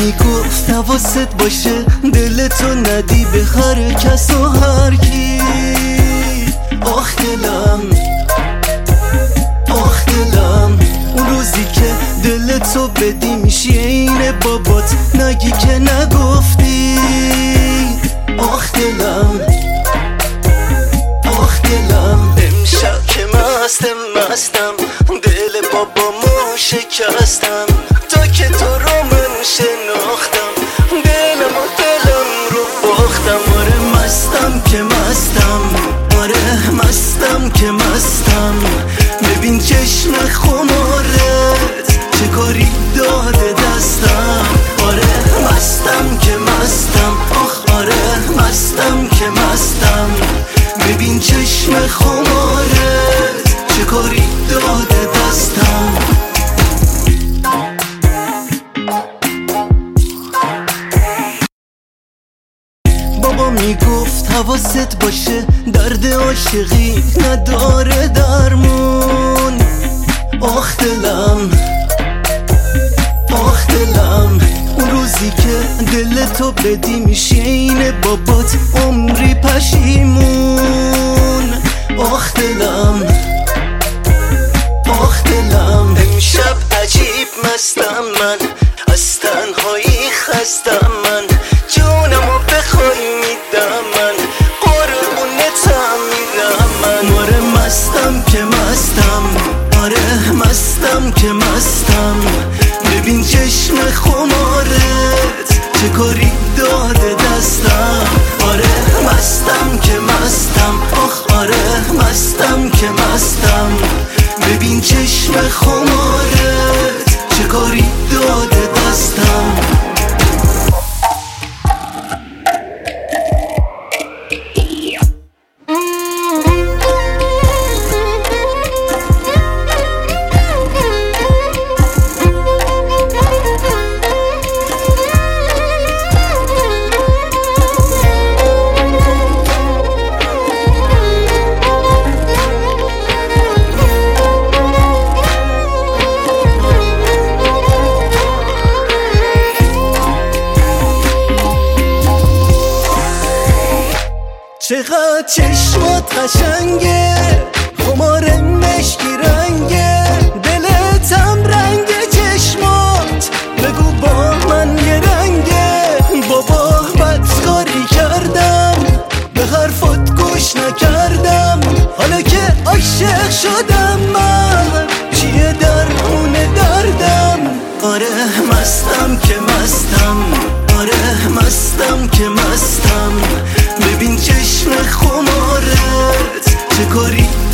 میگفت حواست باشه دلتو ندی به هر کس و هر کی. آخ دلم آخ دلم، اون روزی که دلتو بدی میشی عین بابات، نگی که نگفتی. آخ دلم آخ دلم، امشب که مستم دل بابامو شکستم، تا که تو رو من شناختم دلم و دلم رو باختم. آره مستم که مستم، آره مستم که مستم، ببین چشم خمارت چه کاری داده دستم. آره مستم که مستم، آخ آره مستم که مستم، ببین چشم خمارت چه کاری داده دستم. بابا میگفت حواست باشه درد عاشقی نداره درمون. آخ دلم آخ دلم، اون روزی که دلتو بدی میشی عین بابات عمری پشیمون. آخ دلم آخ دلم، امشب عجیب مستم من، از تنهایی خستم من، جونمو بخوای میدم من، قربونتم میرم من. آره مستم که مستم، آره مستم که مستم، ببین چشم خمارت چه کاری داده دستم. آره مستم که مستم، آخ آره مستم که مستم، ببین چشم خمارت چه کاری داده دستم. چقدر چشمات قشنگه، خمار مشکی رنگه، دلتم رنگ چشمات، بگو با من یه رنگه. بابا بدکاری کردم، به حرفات گوش نکردم، حالا که عاشق شدم من چیه درمون دردم. آره مستم که مستم، آره مستم که مستم، ببین چشم خمارت چه کاری